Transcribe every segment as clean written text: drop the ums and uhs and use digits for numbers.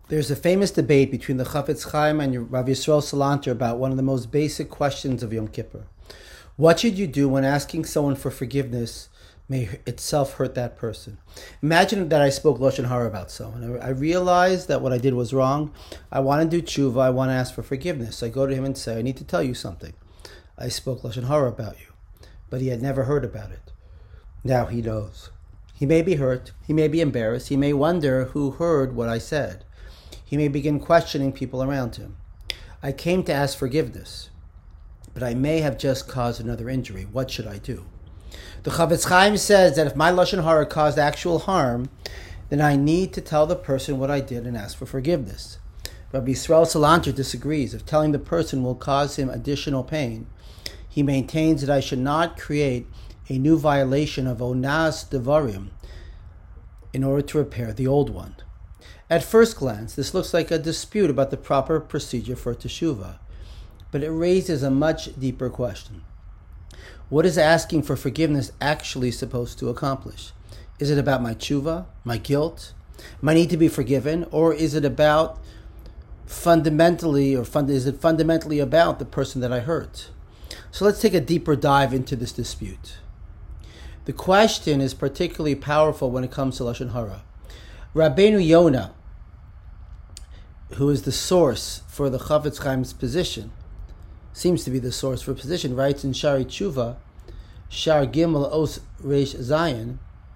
There's a famous debate between the Chafetz Chaim and Rav Yisrael Salanter about one of the most basic questions of Yom Kippur. What should you do when asking someone for forgiveness may itself hurt that person? Imagine that I spoke Lashon Hara about someone. I realized that what I did was wrong. I want to do tshuva. I want to ask for forgiveness. I go to him and say, I need to tell you something. I spoke Lashon Hara about you. But he had never heard about it. Now he knows. He may be hurt. He may be embarrassed. He may wonder who heard what I said. He may begin questioning people around him. I came to ask forgiveness, but I may have just caused another injury. What should I do? The Chafetz Chaim says that if my Lashon Hara caused actual harm, then I need to tell the person what I did and ask for forgiveness. Rabbi Yisrael Salanter disagrees. If telling the person will cause him additional pain, he maintains that I should not create a new violation of Onas Devarim in order to repair the old one. At first glance, this looks like a dispute about the proper procedure for teshuvah, but it raises a much deeper question. What is asking for forgiveness actually supposed to accomplish? Is it about my tshuva, my guilt, my need to be forgiven, or is it about fundamentally about the person that I hurt? So let's take a deeper dive into this dispute. The question is particularly powerful when it comes to Lashon Hara. Rabbeinu Yonah, who is the source for the Chafetz Chaim's position, seems to be the source for position, writes in Shari Tshuva, Shar Gimel Os Reish Zayin,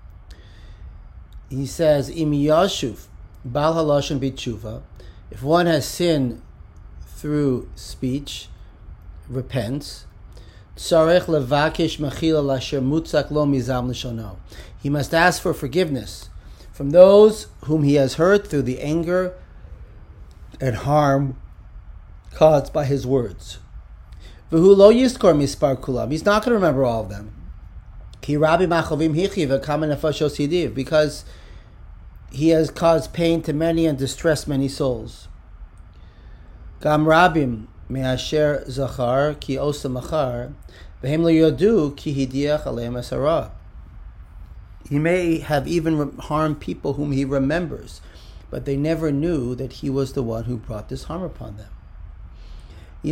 he says, Im Yashuv Bal HaLashon B'Tshuva, if one has sinned through speech, repents, Tzarech Levakesh Mechila Lasher Mutzak Lo Mizam L'Shono, he must ask for forgiveness from those whom he has hurt through the anger and harm caused by his words. V'hu lo yizkor mispar kulam. He's not going to remember all of them. Ki rabbi machovim hichi v'kama nefashos hidiv, because he has caused pain to many and distressed many souls. Gam rabim me'asher zachar ki osa machar v'hem lo yodu ki hidiach aleim asara. He may have even harmed people whom he remembers, but they never knew that he was the one who brought this harm upon them. He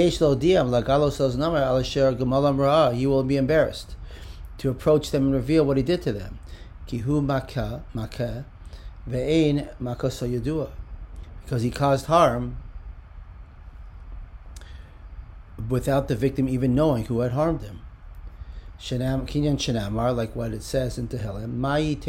will be embarrassed to approach them and reveal what he did to them. Because he caused harm without the victim even knowing who had harmed him. Kinyan Shenamar, like what it says in Tehillim,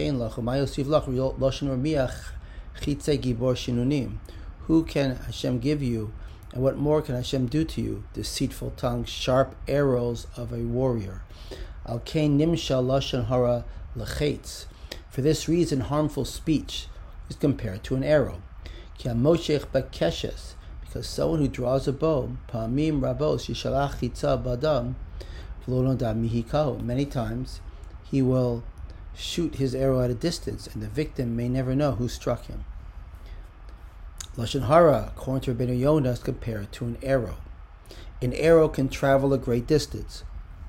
who can Hashem give you, and what more can Hashem do to you? Deceitful tongue, sharp arrows of a warrior. Al kain nimsha lashon hara lechetz. For this reason, harmful speech is compared to an arrow. Ki hamoshech bakeshes, because someone who draws a bow, pa'amim rabos yishalach chitza badam, v'lo noda mihikahu. Many times, he will shoot his arrow at a distance, and the victim may never know who struck him. Lashon Hara, according to Rabbeinu Yonah, is compared to an arrow. An arrow can travel a great distance.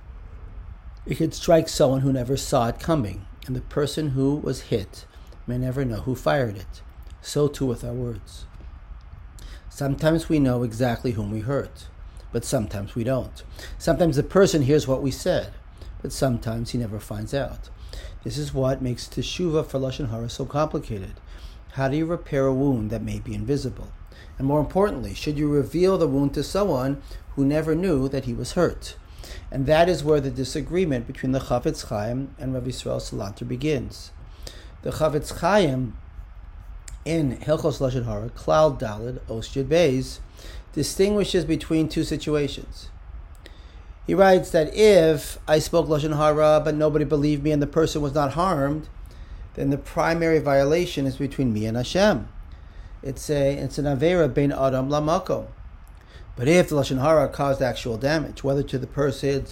It can strike someone who never saw it coming, and the person who was hit may never know who fired it. So too with our words. Sometimes we know exactly whom we hurt, but sometimes we don't. Sometimes the person hears what we said, but sometimes he never finds out. This is what makes teshuvah for Lashon Hara so complicated. How do you repair a wound that may be invisible? And more importantly, should you reveal the wound to someone who never knew that he was hurt? And that is where the disagreement between the Chafetz Chaim and Rav Yisrael Salanter begins. The Chafetz Chaim in Hilchos Lashon Hara, Klal Daled, Os Yud Beis, distinguishes between two situations. He writes that if I spoke Lashon Hara but nobody believed me and the person was not harmed, then the primary violation is between me and Hashem. It's an Avera bein Adam lamakom. But if the Lashon Hara caused actual damage, whether to the person's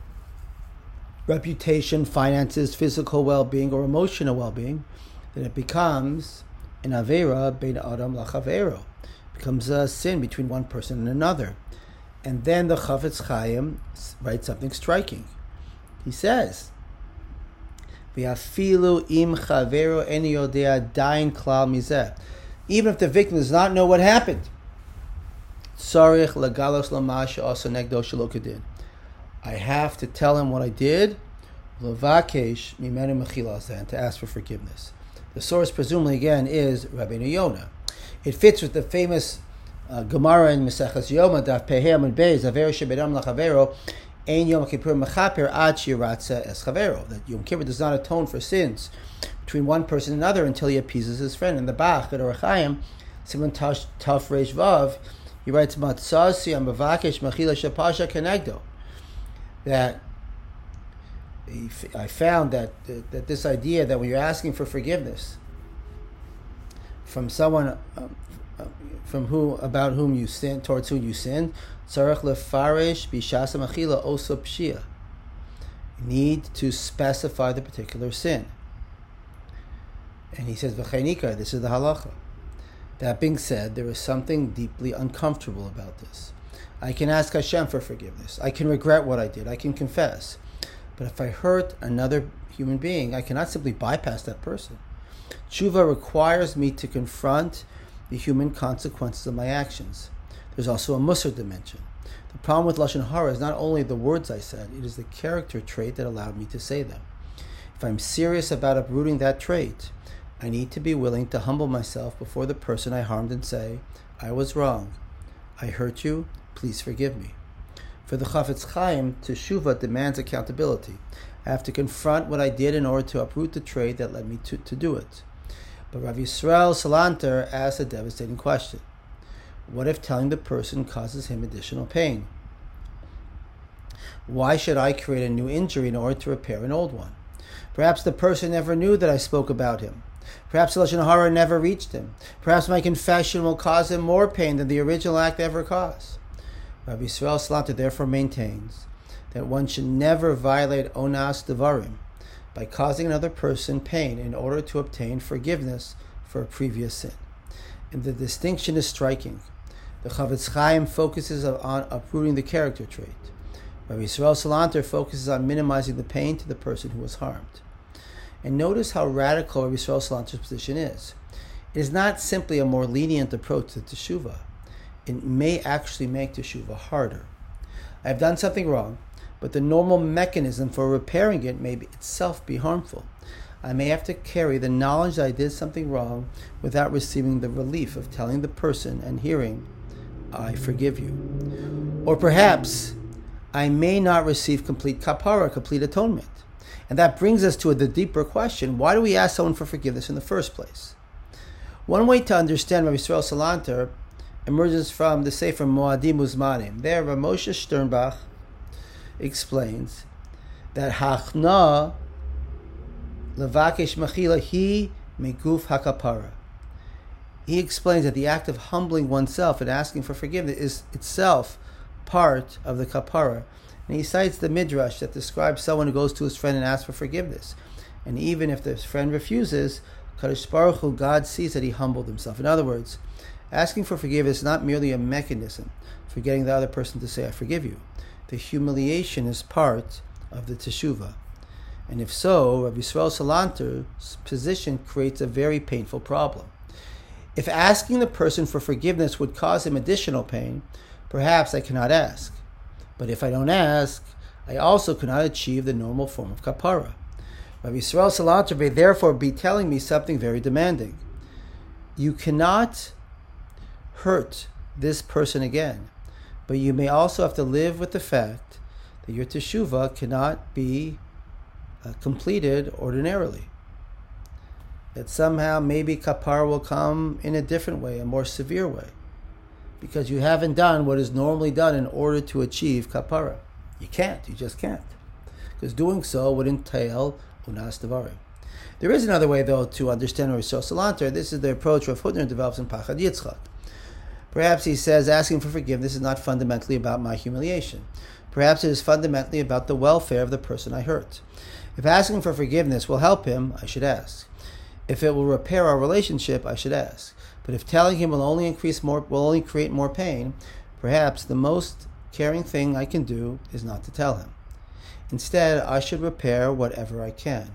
reputation, finances, physical well-being, or emotional well-being, then it becomes an Avera bein Adam lachavero. It becomes a sin between one person and another. And then the Chafetz Chaim writes something striking. He says, V'afilu im chavero en yodea dain klal mizeh. even if the victim does not know what happened. Tzarich legalos lama she'asa negdo shelo kedin. I have to tell him what I did, levakesh mimenu mechilas, and to ask for forgiveness. The source, presumably, again, is Rabbeinu Yonah. It fits with the famous Gemara in Maseches Yoma, Daf Pehem and Beis, Avero shebedam lachavero, ein Yom Kippur mechaper ad shiratza es chavero. That Yom Kippur does not atone for sins between one person and another until he appeases his friend. In the Bach, at Orach Chaim, Simon Taf Reish Vav, he writes, Matzasi am bevakesh mechila shepasha kenegdo. That I found that this idea that when you're asking for forgiveness from someone about whom you sin, towards whom you sin, tzarech lefarish bishas mechila oso pshia. You need to specify the particular sin. And he says, v'chainika, this is the halacha. That being said, there is something deeply uncomfortable about this. I can ask Hashem for forgiveness. I can regret what I did. I can confess. But if I hurt another human being, I cannot simply bypass that person. Tshuva requires me to confront the human consequences of my actions. There's also a Musar dimension. The problem with Lashon Hara is not only the words I said, it is the character trait that allowed me to say them. If I'm serious about uprooting that trait, I need to be willing to humble myself before the person I harmed and say, I was wrong. I hurt you. Please forgive me. For the Chafetz Chaim, Teshuvah demands accountability. I have to confront what I did in order to uproot the trait that led me to do it. But Rav Yisrael Salanter asks a devastating question. What if telling the person causes him additional pain? Why should I create a new injury in order to repair an old one? Perhaps the person never knew that I spoke about him. Perhaps the Lashon Hara never reached him. Perhaps my confession will cause him more pain than the original act ever caused. Rabbi Yisrael Salanter therefore maintains that one should never violate onas devarim by causing another person pain in order to obtain forgiveness for a previous sin. And the distinction is striking. The Chafetz Chaim focuses on uprooting the character trait. Rabbi Yisrael Salanter focuses on minimizing the pain to the person who was harmed. And notice how radical Rabbi Yisrael Salanter's position is. It is not simply a more lenient approach to teshuvah. It may actually make teshuvah harder. I have done something wrong, but the normal mechanism for repairing it may itself be harmful. I may have to carry the knowledge that I did something wrong without receiving the relief of telling the person and hearing, I forgive you. Or perhaps I may not receive complete kapara, complete atonement. And that brings us to the deeper question, why do we ask someone for forgiveness in the first place? One way to understand Rabbi Yisrael Salanter emerges from the Sefer Moadim Uzmanim. There, Rav Moshe Sternbach explains that Hachna Levakesh Mechila Hi Meguf HaKapara. He explains that the act of humbling oneself and asking for forgiveness is itself part of the kapara. And he cites the Midrash that describes someone who goes to his friend and asks for forgiveness. And even if the friend refuses, Kadosh Baruch Hu, God sees that he humbled himself. In other words, asking for forgiveness is not merely a mechanism for getting the other person to say, I forgive you. The humiliation is part of the teshuvah. And if so, Rabbi Yisrael Salanter's position creates a very painful problem. If asking the person for forgiveness would cause him additional pain, perhaps I cannot ask. But if I don't ask, I also cannot achieve the normal form of kapara. Rabbi Yisrael Salanter may therefore be telling me something very demanding. You cannot hurt this person again, but you may also have to live with the fact that your teshuvah cannot be completed ordinarily. That somehow maybe kapara will come in a different way, a more severe way, because you haven't done what is normally done in order to achieve kapara. You just can't. Because doing so would entail unas devarim. There is another way, though, to understand Rabbi Yisrael Salanter. This is the approach Rav Hutner develops in Pachad Yitzchak. Perhaps he says asking for forgiveness is not fundamentally about my humiliation. Perhaps it is fundamentally about the welfare of the person I hurt. If asking for forgiveness will help him, I should ask. If it will repair our relationship, I should ask. But if telling him will only create more pain, perhaps the most caring thing I can do is not to tell him. Instead, I should repair whatever I can.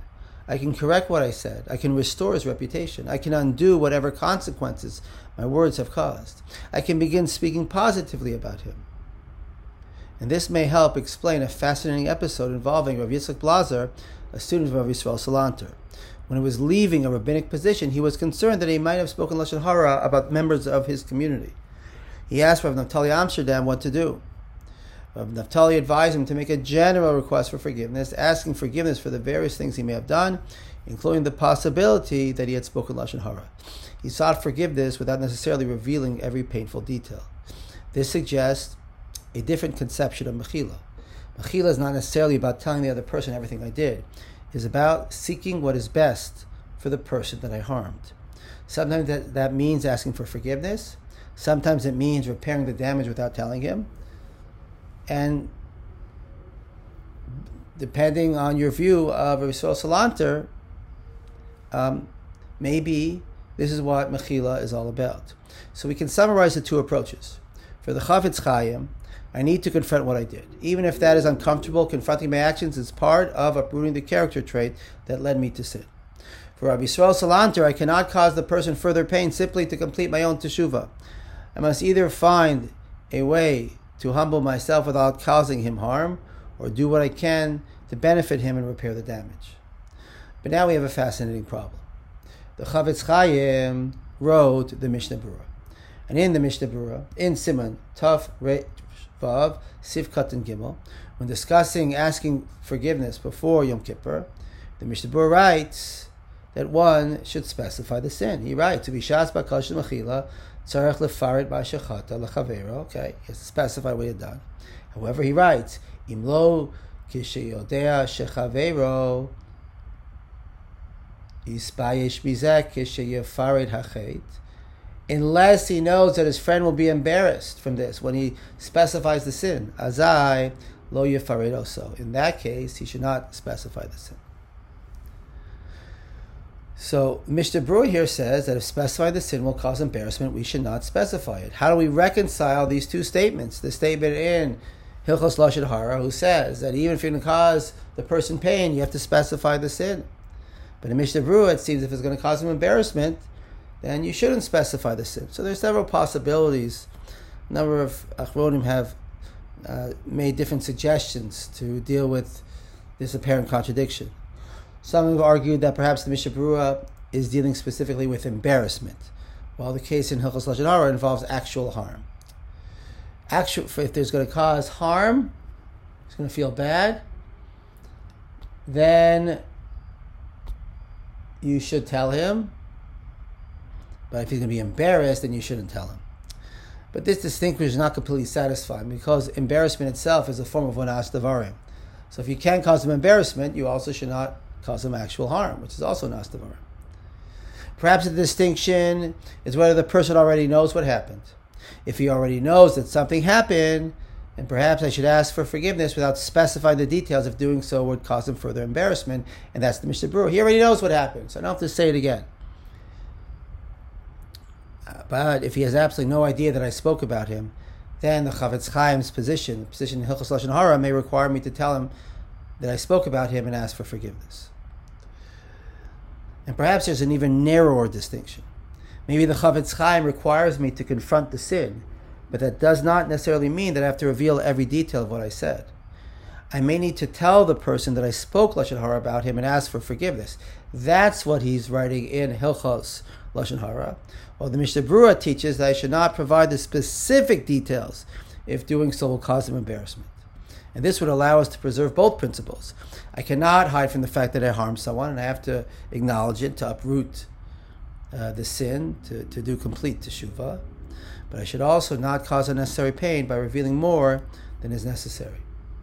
I can correct what I said. I can restore his reputation. I can undo whatever consequences my words have caused. I can begin speaking positively about him. And this may help explain a fascinating episode involving Rav Yitzchak Blazer, a student of Rav Yisrael Salanter. When he was leaving a rabbinic position, he was concerned that he might have spoken Lashon Hara about members of his community. He asked Rav Naftali Amsterdam what to do. Rav Naftali advised him to make a general request for forgiveness, asking forgiveness for the various things he may have done, including the possibility that he had spoken Lashon Hara. He sought forgiveness without necessarily revealing every painful detail. This suggests a different conception of Mechila. Mechila is not necessarily about telling the other person everything I did. It is about seeking what is best for the person that I harmed. Sometimes that means asking for forgiveness. Sometimes it means repairing the damage without telling him. And depending on your view of Rav Yisrael Salanter, maybe this is what Mechila is all about. So we can summarize the two approaches. For the Chafetz Chaim, I need to confront what I did. Even if that is uncomfortable, confronting my actions is part of uprooting the character trait that led me to sin. For Rav Yisrael Salanter, I cannot cause the person further pain simply to complete my own teshuvah. I must either find a way to humble myself without causing him harm, or do what I can to benefit him and repair the damage. But now we have a fascinating problem. The Chafetz Chaim wrote the Mishnah Berurah. And in the Mishnah Berurah, in Siman, Taf, Re, Vav, Sif, Katan, Gimel, when discussing asking forgiveness before Yom Kippur, the Mishnah Berurah writes that one should specify the sin. He writes, to be shas b'kal shel mechila, tzarech lefaret b'shechata lechavero. Okay, he has to specify what he had done. However, he writes, imlo kisheyodea shechavero yispayesh bizeh kisheyefaret hachet. Unless he knows that his friend will be embarrassed from this when he specifies the sin. Azai lo yefaret oso. In that case, he should not specify the sin. So Mishnah Berurah here says that if specifying the sin will cause embarrassment, we should not specify it. How do we reconcile these two statements? The statement in Hilchos Lashon Hara, who says that even if you're going to cause the person pain, you have to specify the sin. But in Mishnah Berurah, it seems if it's going to cause him embarrassment, then you shouldn't specify the sin. So there's several possibilities. A number of Achronim have made different suggestions to deal with this apparent contradiction. Some have argued that perhaps the Mishnah Berurah is dealing specifically with embarrassment, while the case in Hilchos Lashon Hara involves actual harm. If there's going to cause harm, he's going to feel bad, then you should tell him. But if he's going to be embarrassed, then you shouldn't tell him. But this distinction is not completely satisfying because embarrassment itself is a form of onas devarim. So if you can cause him embarrassment, you also should not cause him actual harm, which is also onas devarim. Perhaps the distinction is whether the person already knows what happened. If he already knows that something happened, then perhaps I should ask for forgiveness without specifying the details if doing so would cause him further embarrassment. And that's the Mishnah Berurah. He already knows what happened, so I don't have to say it again. But if he has absolutely no idea that I spoke about him, then the Chafetz Chaim's position, the position in Hilchos Lashon Hara, may require me to tell him that I spoke about him and ask for forgiveness. And perhaps there's an even narrower distinction. Maybe the Chafetz Chaim requires me to confront the sin, but that does not necessarily mean that I have to reveal every detail of what I said. I may need to tell the person that I spoke Lashon Hara about him and ask for forgiveness. That's what he's writing in Hilchos Lashon Hara. While the Mishnah Berurah teaches that I should not provide the specific details if doing so will cause him embarrassment. And this would allow us to preserve both principles. I cannot hide from the fact that I harmed someone, and I have to acknowledge it to uproot the sin, to do complete teshuvah. But I should also not cause unnecessary pain by revealing more than is necessary.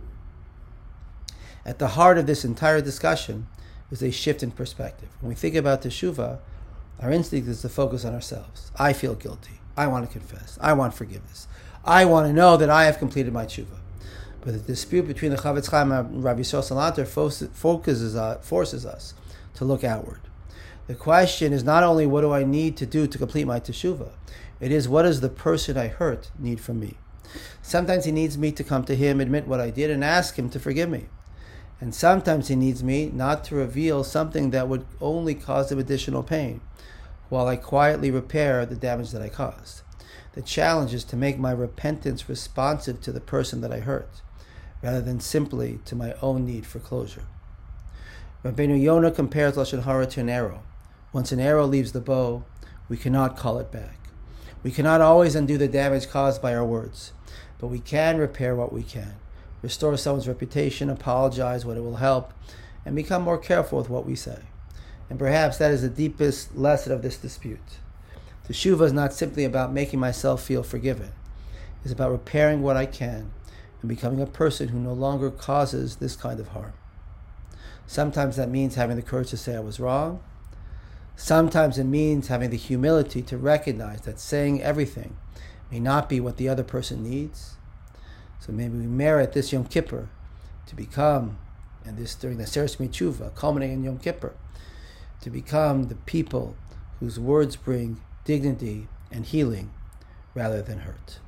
At the heart of this entire discussion is a shift in perspective. When we think about teshuvah, our instinct is to focus on ourselves. I feel guilty. I want to confess. I want forgiveness. I want to know that I have completed my teshuvah. But the dispute between the Chafetz Chaim and Rav Yisrael Salanter forces us to look outward. The question is not only what do I need to do to complete my teshuvah, it is what does the person I hurt need from me. Sometimes he needs me to come to him, admit what I did, and ask him to forgive me. And sometimes he needs me not to reveal something that would only cause him additional pain, while I quietly repair the damage that I caused. The challenge is to make my repentance responsive to the person that I hurt, rather than simply to my own need for closure. Rabbeinu Yonah compares Lashon Hara to an arrow. Once an arrow leaves the bow, we cannot call it back. We cannot always undo the damage caused by our words, but we can repair what we can, restore someone's reputation, apologize when it will help, and become more careful with what we say. And perhaps that is the deepest lesson of this dispute. Teshuvah is not simply about making myself feel forgiven. It's about repairing what I can and becoming a person who no longer causes this kind of harm. Sometimes that means having the courage to say I was wrong. Sometimes it means having the humility to recognize that saying everything may not be what the other person needs. So maybe we merit this Yom Kippur to become, and this during the Aseret Tshuva, culminating in Yom Kippur, to become the people whose words bring dignity and healing rather than hurt.